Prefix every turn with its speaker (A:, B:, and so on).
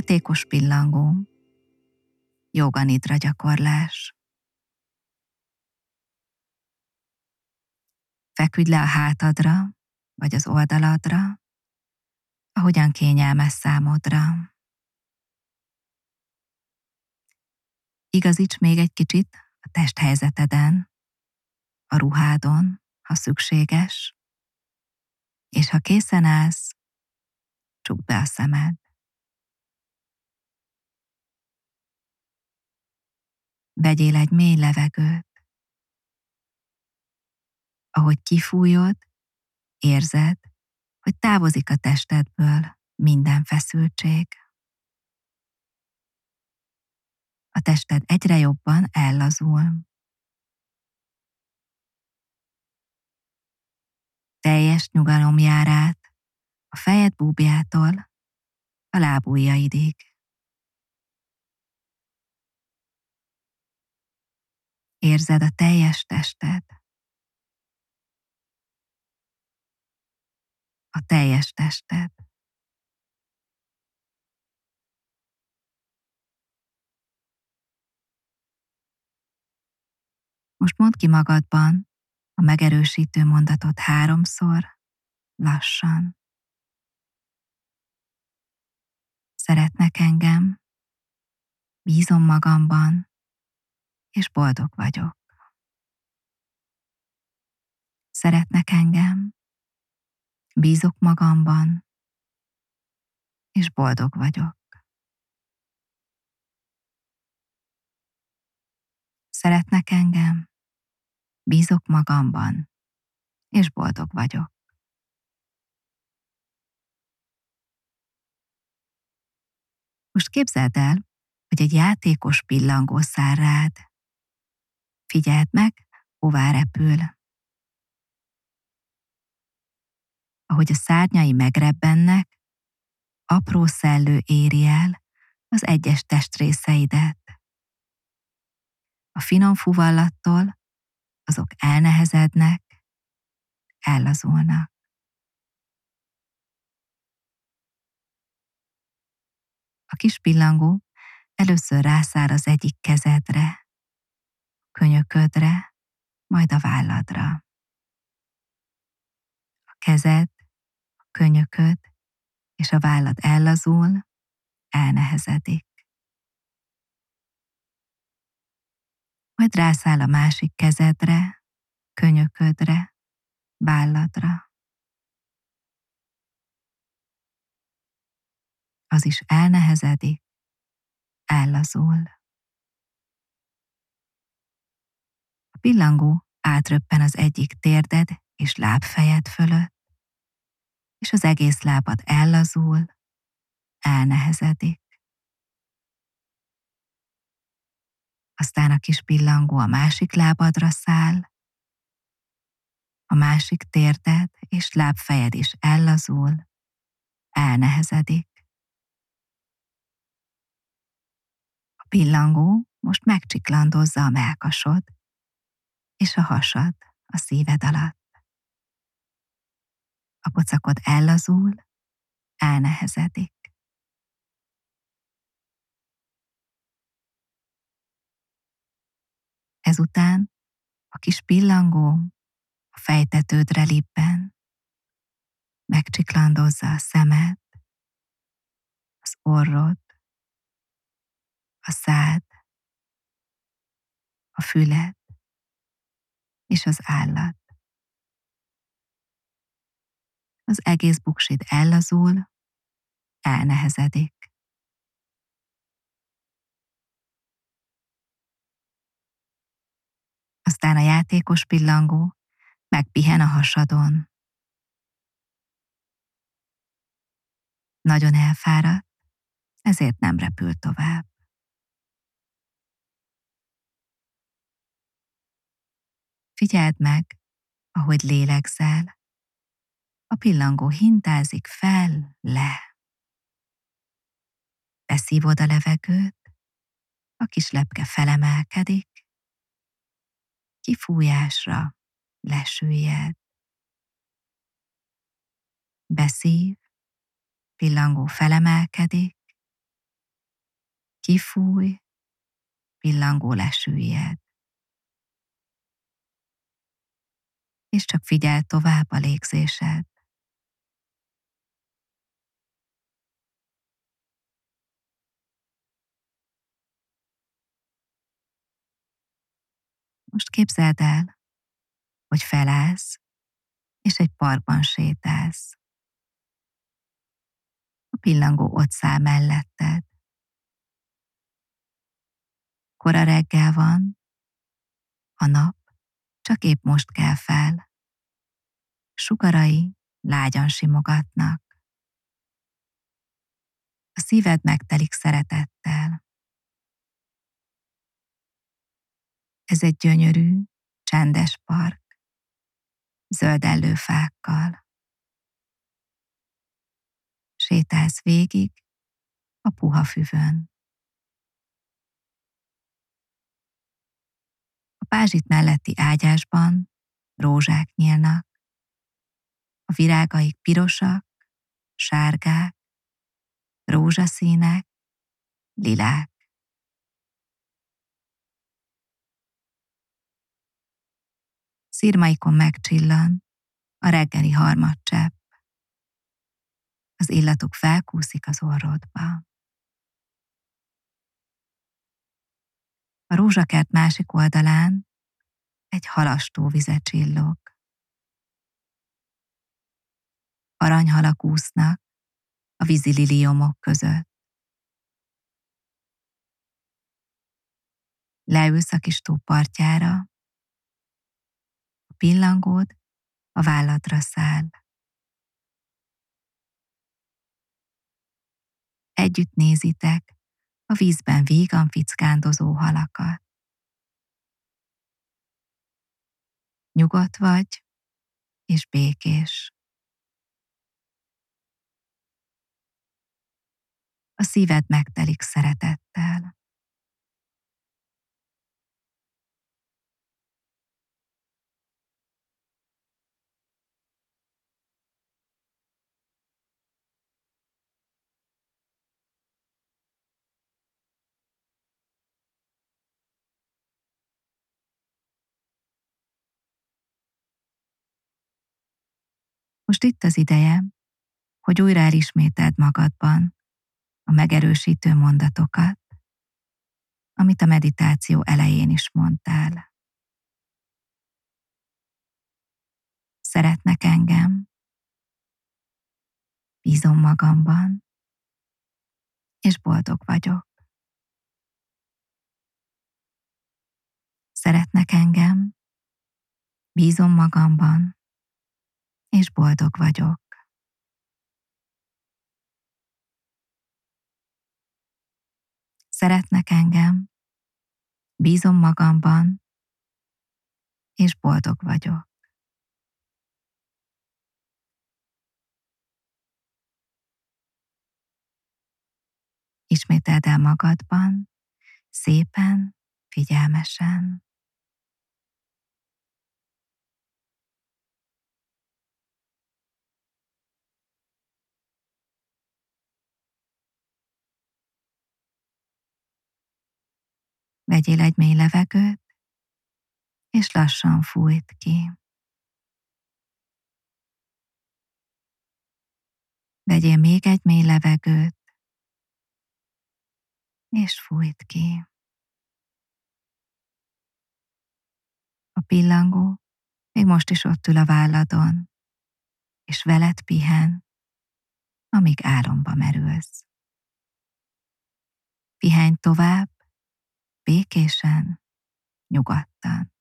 A: Játékos pillangó, jóga nidra gyakorlás. Feküdj le a hátadra, vagy az oldaladra, ahogyan kényelmes számodra. Igazíts még egy kicsit a testhelyzeteden, a ruhádon, ha szükséges, és ha készen állsz, csukd be a szemed. Vegyél egy mély levegőt. Ahogy kifújod, érzed, hogy távozik a testedből minden feszültség. A tested egyre jobban ellazul. Teljes nyugalom jár át a fejed búbjától a lábujjaidig. Érzed a teljes tested. A teljes tested. Most mondd ki magadban a megerősítő mondatot 3-szor, lassan. Szeretnek engem, bízom magamban, és boldog vagyok. Szeretnek engem, bízok magamban, és boldog vagyok. Szeretnek engem, bízok magamban, és boldog vagyok. Most képzeld el, hogy egy játékos pillangó száll rád. Figyeld meg, hová repül. Ahogy a szárnyai megrebbennek, apró szellő éri el az egyes testrészeidet. A finom fuvallattól azok elnehezednek, ellazulnak. A kis pillangó először rászáll az egyik kezedre, könyöködre, majd a válladra. A kezed, a könyököd és a vállad ellazul, elnehezedik. Majd rászáll a másik kezedre, könyöködre, válladra. Az is elnehezedik, ellazul. A pillangó átröppen az egyik térded és lábfejed fölött, és az egész lábad ellazul, elnehezedik. Aztán a kis pillangó a másik lábadra száll, a másik térded és lábfejed is ellazul, elnehezedik. A pillangó most megcsiklandozza a mellkasod és a hasad a szíved alatt. A pocakod ellazul, elnehezedik. Ezután a kis pillangó a fejtetődre libben, megcsiklandozza a szemed, az orrod, a szád, a füled és az állad. Az egész buksid ellazul, elnehezedik. Aztán a játékos pillangó megpihen a hasadon. Nagyon elfáradt, ezért nem repül tovább. Figyeld meg, ahogy lélegzel. A pillangó hintázik fel, le. Beszívod a levegőt, a kis lepke felemelkedik, kifújásra lesüllyed. Beszív, pillangó felemelkedik, Kifúj, pillangó lesüllyed, és csak figyeld tovább a légzésed. Most képzeld el, hogy felállsz, és egy parkban sétálsz. A pillangó ott száll melletted. Kora reggel van, a nap csak épp most kell fel. Sugarai lágyan simogatnak. A szíved megtelik szeretettel. Ez egy gyönyörű, csendes park, zöldellő fákkal. Sétálsz végig a puha füvön. A pázsit melletti ágyásban rózsák nyílnak. A virágaik pirosak, sárgák, rózsaszínek, lilák. Szirmaikon megcsillan a reggeli harmadcsepp. Az illatuk felkúszik az orrodba. A rózsakert másik oldalán egy halastó vize csillog. Aranyhalak úsznak a vízililiomok között. Leülsz a kis tó partjára, a pillangód a válladra száll. Együtt nézitek a vízben vígan fickándozó halakat. Nyugodt vagy, és békés. A szíved megtelik szeretettel. Most itt az ideje, hogy újra elismételd magadban a megerősítő mondatokat, amit a meditáció elején is mondtál. Szeretnek engem, bízom magamban, és boldog vagyok. Szeretnek engem, bízom magamban, és boldog vagyok. Szeretnek engem, bízom magamban, és boldog vagyok. Ismételd el magadban, szépen, figyelmesen. Vegyél egy mély levegőt, és lassan fújt ki. Vegyél még egy mély levegőt, és fújt ki. A pillangó még most is ott ül a válladon, és veled pihen, amíg álomba merülsz. Pihenj tovább, békésen, nyugodtan.